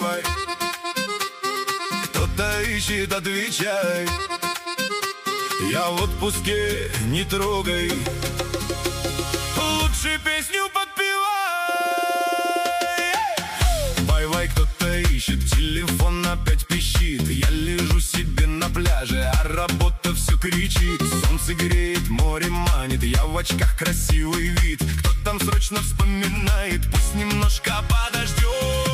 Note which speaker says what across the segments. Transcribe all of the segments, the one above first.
Speaker 1: вай-вай. Кто-то ищет, отвечай. Я в отпуске, не трогай. Лучше песню подпевай. Вай-вай, кто-то ищет, телефон опять пищит. Я лежу себе на пляже, а работа все кричит. Солнце греет, море манит, я в очках, красивый вид. Кто там срочно вспоминает, пусть немножко подождет.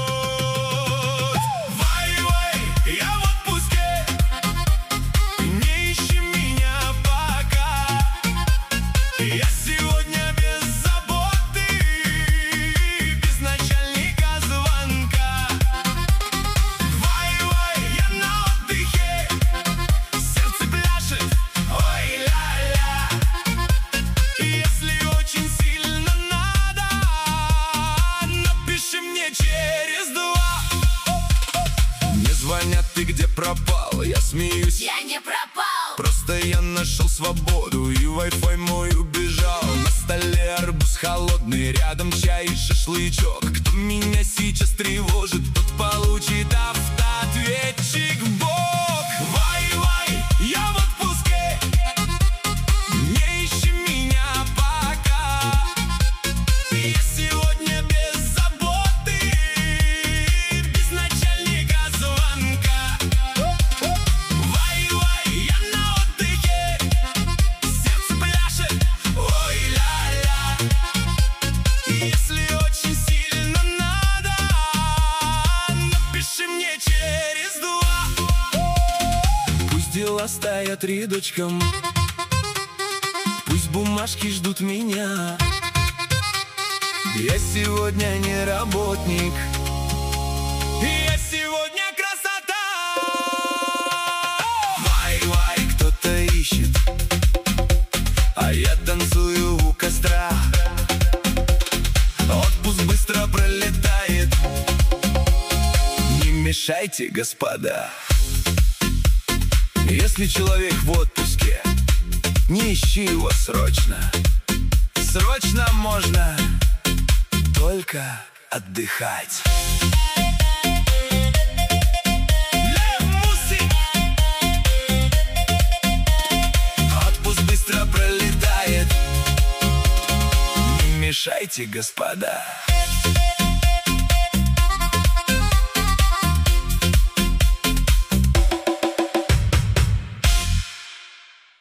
Speaker 1: Вай-вай, я в отпуске, не ищи меня пока. Я сегодня без заботы, без начальника звонка. Вай-вай, я на отдыхе, сердце пляшет, ой-ля-ля. Если очень сильно надо, напиши мне через 2. Мне звонят, ты где пропал? Я смеюсь,
Speaker 2: Я не пропал.
Speaker 1: просто я нашел свободу, и Wi-Fi мой убежал. На столе арбуз холодный, рядом чай и шашлычок. Кто меня сейчас тревожит, тот получит автоответчик в бок. Вай-вай, я в отпуске, не ищи меня пока. Я сегодня без заботы, без начальника звонка. Вай-вай, я на отдыхе, сердце пляшет, ой-ля-ля. Если очень сильно надо, напиши мне через 2. Пусть дела стоят рядочком, пусть бумажки ждут меня. Я сегодня не работник, я сегодня красота. Вай-вай, кто-то ищет, а я танцую у костра. Отпуск быстро пролетает, не мешайте, господа. Если человек в отпуске, не ищи его срочно. Срочно можно только отдыхать. Отпуск быстро пролетает, не мешайте, господа.